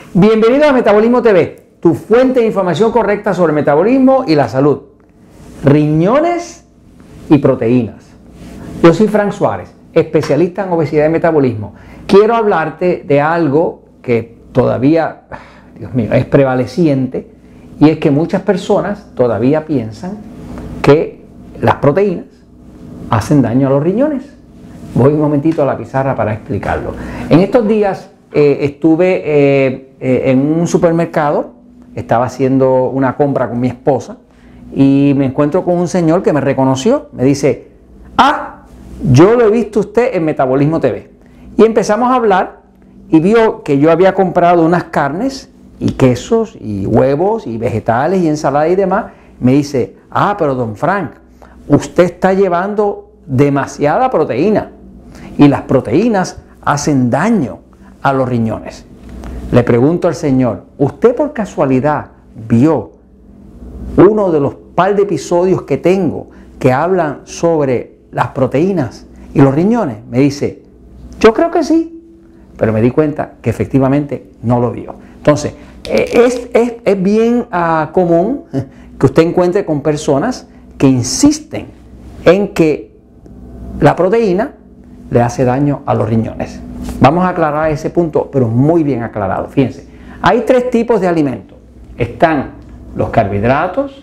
Bienvenido a Metabolismo TV, tu fuente de información correcta sobre el metabolismo y la salud, riñones y proteínas. Yo soy Frank Suárez, especialista en obesidad y metabolismo. Quiero hablarte de algo que todavía, Dios mío, es prevaleciente, y es que muchas personas todavía piensan que las proteínas hacen daño a los riñones. Voy un momentito a la pizarra para explicarlo. En estos días estuve en un supermercado, estaba haciendo una compra con mi esposa y me encuentro con un señor que me reconoció. Me dice: "Ah, yo lo he visto usted en Metabolismo TV". Y empezamos a hablar y vio que yo había comprado unas carnes y quesos y huevos y vegetales y ensalada y demás. Me dice: "Ah, pero don Frank, usted está llevando demasiada proteína y las proteínas hacen daño a los riñones". Le pregunto al señor: ¿usted por casualidad vio uno de los par de episodios que tengo que hablan sobre las proteínas y los riñones? Me dice: "Yo creo que sí", pero me di cuenta que efectivamente no lo vio. Entonces, es bien común que usted encuentre con personas que insisten en que la proteína le hace daño a los riñones. Vamos a aclarar ese punto, pero muy bien aclarado. Fíjense, hay tres tipos de alimentos. Están los carbohidratos,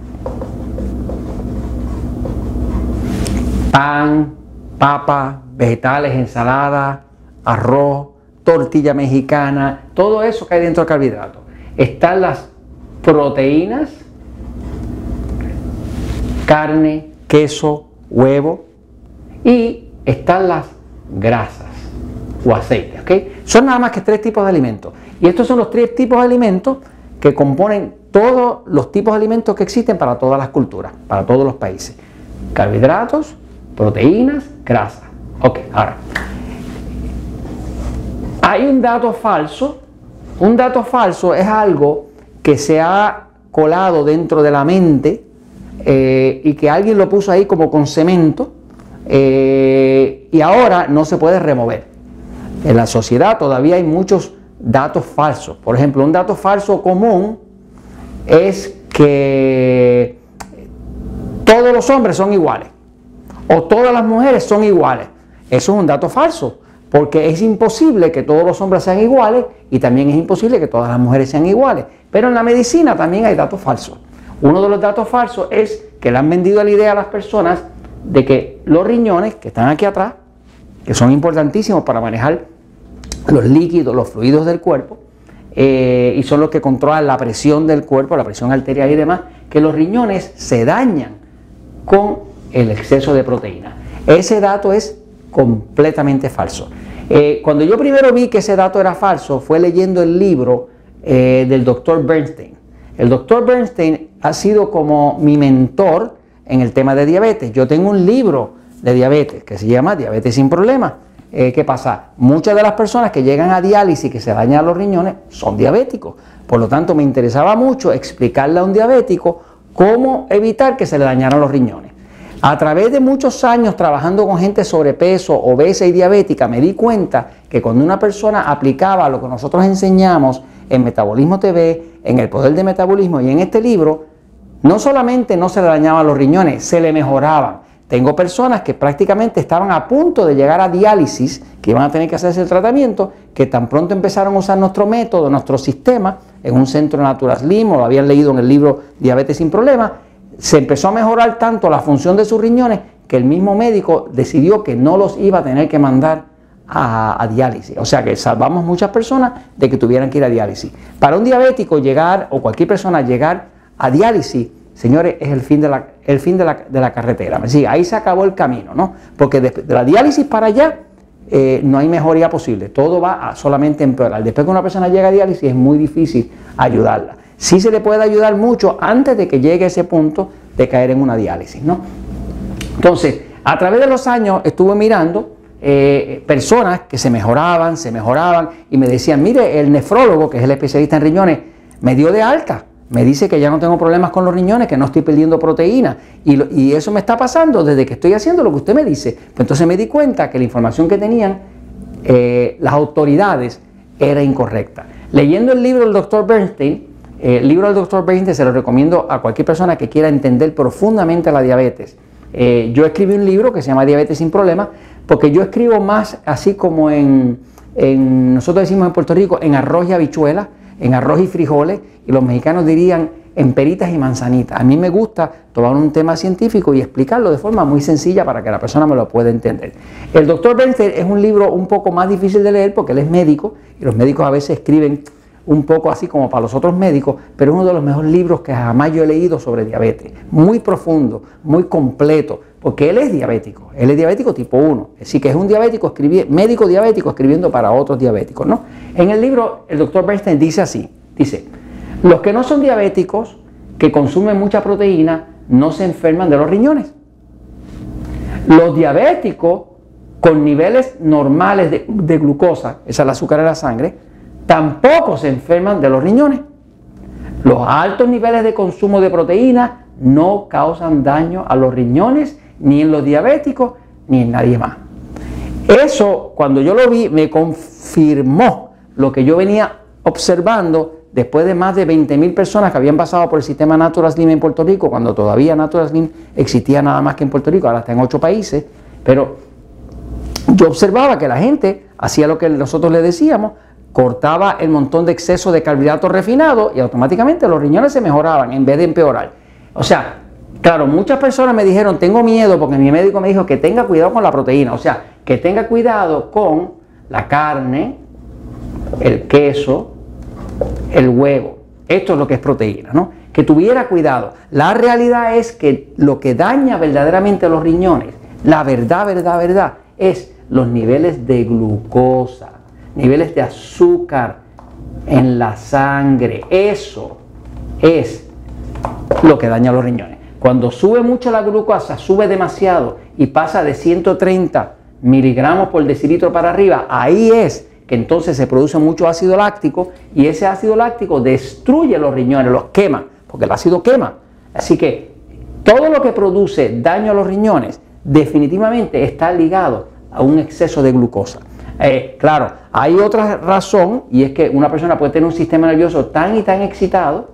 pan, papa, vegetales, ensalada, arroz, tortilla mexicana, todo eso que hay dentro del carbohidrato. Están las proteínas, carne, queso, huevo, y están las grasas o aceites, ¿ok? Son nada más que tres tipos de alimentos. Y estos son los tres tipos de alimentos que componen todos los tipos de alimentos que existen para todas las culturas, para todos los países. Carbohidratos, proteínas, grasas. Ok, ahora, hay un dato falso. Un dato falso es algo que se ha colado dentro de la mente y que alguien lo puso ahí como con cemento y ahora no se puede remover. En la sociedad todavía hay muchos datos falsos. Por ejemplo, un dato falso común es que todos los hombres son iguales o todas las mujeres son iguales. Eso es un dato falso, porque es imposible que todos los hombres sean iguales y también es imposible que todas las mujeres sean iguales. Pero en la medicina también hay datos falsos. Uno de los datos falsos es que le han vendido la idea a las personas de que los riñones que están aquí atrás, que son importantísimos para manejar los líquidos, los fluidos del cuerpo, y son los que controlan la presión del cuerpo, la presión arterial y demás, que los riñones se dañan con el exceso de proteína. Ese dato es completamente falso. Cuando yo primero vi que ese dato era falso, fue leyendo el libro del Dr. Bernstein. El Dr. Bernstein ha sido como mi mentor en el tema de diabetes. Yo tengo un libro de diabetes que se llama Diabetes sin Problemas. ¿Qué pasa? Muchas de las personas que llegan a diálisis y que se dañan los riñones son diabéticos. Por lo tanto, me interesaba mucho explicarle a un diabético cómo evitar que se le dañaran los riñones. A través de muchos años trabajando con gente sobrepeso, obesa y diabética, me di cuenta que cuando una persona aplicaba lo que nosotros enseñamos en Metabolismo TV, en El Poder del Metabolismo y en este libro, no solamente no se le dañaban los riñones, se le mejoraban. Tengo personas que prácticamente estaban a punto de llegar a diálisis, que iban a tener que hacerse el tratamiento, que tan pronto empezaron a usar nuestro método, nuestro sistema, en un centro Natural Slim, o lo habían leído en el libro Diabetes sin Problemas, se empezó a mejorar tanto la función de sus riñones que el mismo médico decidió que no los iba a tener que mandar a diálisis. O sea que salvamos muchas personas de que tuvieran que ir a diálisis. Para un diabético llegar, o cualquier persona llegar a diálisis, señores, es el fin de la carretera. Sí, ahí se acabó el camino, ¿no? Porque de la diálisis para allá no hay mejoría posible. Todo va a solamente empeorar. Después que una persona llega a diálisis es muy difícil ayudarla. Sí se le puede ayudar mucho antes de que llegue a ese punto de caer en una diálisis, ¿no? Entonces, a través de los años estuve mirando personas que se mejoraban y me decían: "Mire, el nefrólogo, que es el especialista en riñones, me dio de alta. Me dice que ya no tengo problemas con los riñones, que no estoy perdiendo proteína. Y eso me está pasando desde que estoy haciendo lo que usted me dice". Pues entonces me di cuenta que la información que tenían las autoridades era incorrecta. Leyendo el libro del Dr. Bernstein, el libro del Dr. Bernstein se lo recomiendo a cualquier persona que quiera entender profundamente la diabetes. Yo escribí un libro que se llama Diabetes sin Problemas, porque yo escribo más así como nosotros decimos en Puerto Rico, en arroz y habichuelas, en arroz y frijoles, y los mexicanos dirían en peritas y manzanitas. A mí me gusta tomar un tema científico y explicarlo de forma muy sencilla para que la persona me lo pueda entender. El Dr. Bernstein es un libro un poco más difícil de leer porque él es médico y los médicos a veces escriben un poco así como para los otros médicos, pero es uno de los mejores libros que jamás yo he leído sobre diabetes. Muy profundo, muy completo, porque él es diabético tipo 1, así que es un diabético médico diabético escribiendo para otros diabéticos, ¿no? En el libro el Dr. Bernstein dice así, dice: los que no son diabéticos, que consumen mucha proteína, no se enferman de los riñones. Los diabéticos con niveles normales de glucosa, esa es el azúcar en la sangre, tampoco se enferman de los riñones. Los altos niveles de consumo de proteína no causan daño a los riñones, ni en los diabéticos, ni en nadie más. Eso, cuando yo lo vi, me confirmó lo que yo venía observando después de más de 20.000 personas que habían pasado por el sistema Natural Slim en Puerto Rico, cuando todavía Natural Slim existía nada más que en Puerto Rico, ahora está en 8 países, pero yo observaba que la gente hacía lo que nosotros le decíamos, cortaba el montón de exceso de carbohidratos refinados y automáticamente los riñones se mejoraban en vez de empeorar. O sea, claro, muchas personas me dijeron, tengo miedo porque mi médico me dijo que tenga cuidado con la proteína, o sea, que tenga cuidado con la carne, el queso, el huevo. Esto es lo que es proteína, ¿no? Que tuviera cuidado. La realidad es que lo que daña verdaderamente a los riñones, la verdad, es los niveles de glucosa, niveles de azúcar en la sangre. Eso es lo que daña a los riñones. Cuando sube mucho la glucosa, sube demasiado y pasa de 130 miligramos por decilitro para arriba, ahí es que entonces se produce mucho ácido láctico y ese ácido láctico destruye los riñones, los quema, porque el ácido quema. Así que todo lo que produce daño a los riñones definitivamente está ligado a un exceso de glucosa. Claro, hay otra razón y es que una persona puede tener un sistema nervioso tan y tan excitado,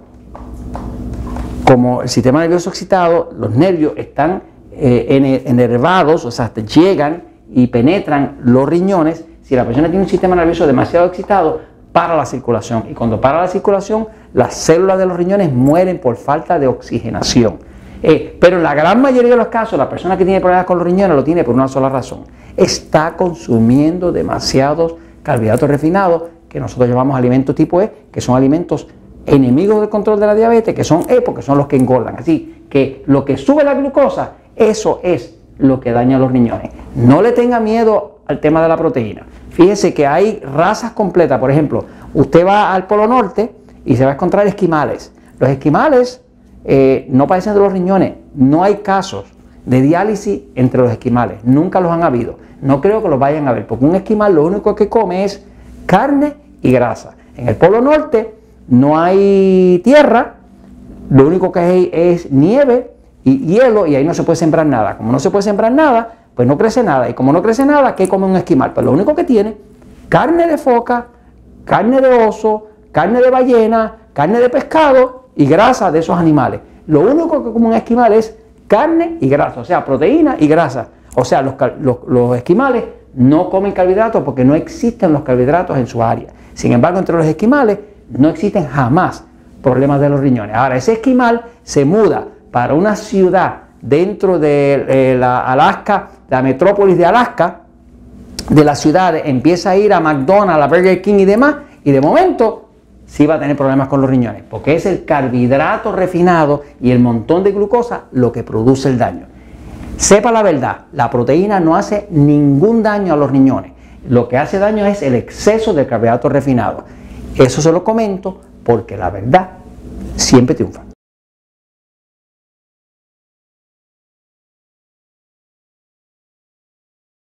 como el sistema nervioso excitado, los nervios están enervados, o sea, llegan y penetran los riñones. Si la persona tiene un sistema nervioso demasiado excitado, para la circulación. Y cuando para la circulación, las células de los riñones mueren por falta de oxigenación. Pero en la gran mayoría de los casos, la persona que tiene problemas con los riñones lo tiene por una sola razón. Está consumiendo demasiados carbohidratos refinados, que nosotros llamamos alimentos tipo E, que son alimentos enemigos del control de la diabetes, que son E porque son los que engordan. Así que lo que sube la glucosa, eso es lo que daña a los riñones. No le tenga miedo al tema de la proteína. Fíjese que hay razas completas. Por ejemplo, usted va al Polo Norte y se va a encontrar esquimales. Los esquimales no padecen de los riñones. No hay casos de diálisis entre los esquimales. Nunca los han habido. No creo que los vayan a ver, porque un esquimal lo único que come es carne y grasa. En el Polo Norte no hay tierra, lo único que hay es nieve y hielo, y ahí no se puede sembrar nada. Como no se puede sembrar nada, pues no crece nada. Y como no crece nada, ¿qué come un esquimal? Pues lo único que tiene, carne de foca, carne de oso, carne de ballena, carne de pescado y grasa de esos animales. Lo único que come un esquimal es carne y grasa, o sea, proteína y grasa. O sea, los esquimales no comen carbohidratos porque no existen los carbohidratos en su área. Sin embargo, entre los esquimales no existen jamás problemas de los riñones. Ahora, ese esquimal se muda para una ciudad dentro de la Alaska, la metrópolis de Alaska, de la ciudad, empieza a ir a McDonald's, a Burger King y demás, y de momento sí va a tener problemas con los riñones, porque es el carbohidrato refinado y el montón de glucosa lo que produce el daño. Sepa la verdad, la proteína no hace ningún daño a los riñones. Lo que hace daño es el exceso de carbohidrato refinado. Eso se lo comento porque la verdad siempre triunfa.